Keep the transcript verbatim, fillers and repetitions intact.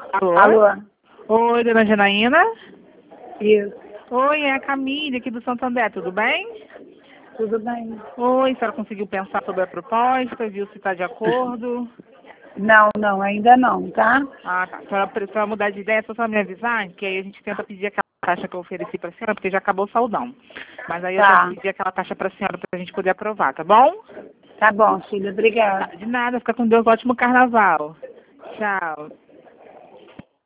Alô? Alô? Oi, dona Janaína? Isso. Oi, é a Camille aqui do Santander, tudo bem? Tudo bem? Oi, a senhora conseguiu pensar sobre a proposta, viu se está de acordo? Não, não, ainda não, tá? Ah, tá. A senhora precisa mudar de ideia, só só me avisar, que aí a gente tenta pedir aquela taxa que eu ofereci para a senhora, porque já acabou o saudão. Mas aí eu Tá. tento pedir aquela taxa para a senhora para a gente poder aprovar, tá bom? Tá bom, filha, obrigada. Tá, de nada, fica com Deus, ótimo carnaval. Tchau.